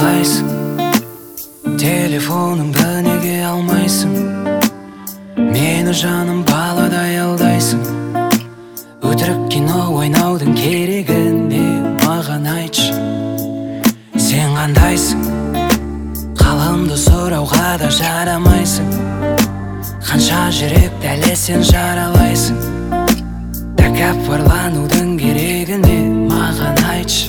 қалайсың? Телефоныңды неге алмайсың? Мені жаным баладай алдайсың. Өтірік кино ойнаудың керегі не, маған айтшы. Сен қандайсың? Қалымды сұрауға да жарамайсың. Қанша жүрек дәле сен жаралайсың. Тәкаппарланудың керегі не, маған айтшы.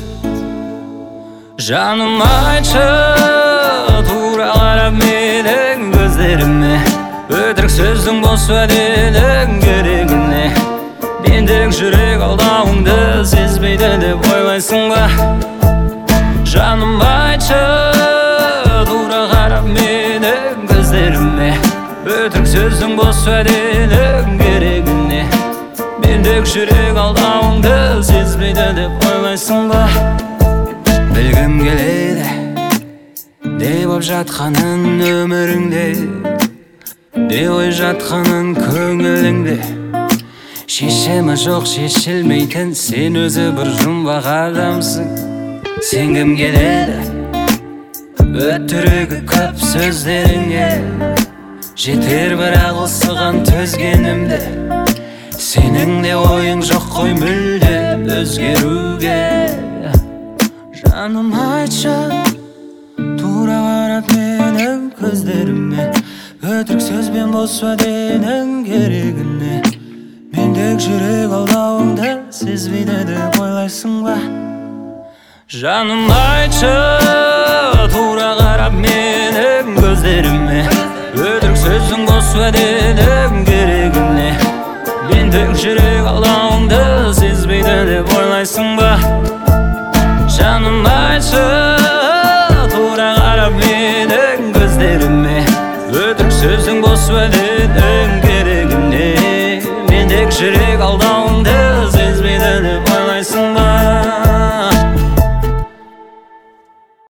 Жаным айтшы, тура қарап менің көздеріме. Өтірік сөздің бос уәделің керегі не? Мендік жүрек алдауыңды сезбейді деп ойлайсың ба? Жаным айтшы, тура қарап менің көздеріме. Өтірік сөздің бос уәделің керегі не? Мендік жүрек алдауыңды сезбейді деп ойлайсың ба? Білгім келеді, не боп жатқанын өміріңде, не ой жатқанын көңіліңде. Шешімі жоқ шешілмейтін, сен өзі бір жұмбақ адамсың. Сенгім келеді, өтірігі көп сөздеріңе. Жетер бірақ осыған төзгенімде. Сенің де ойың жоқ қой мүлде өзгеруге. Жаным айтшы, тура қарап менің көздеріме. Өтірік сөзбен бос уәденің керегі не? Мендік жүрек алдауыңды сезбейді деп ойлайсың ба? Жаным айтшы, тура қарап менің көздеріме. Өтірік сөздің бос уәденің керегі не? Мендік жүрек алдауыңды сезбейді деп ойлайсың ба? Жаным айтшы, тура қарап менің көздеріме. Өтірік сөздің бос уәденің керегі не? Мендік жүрек алдауыңды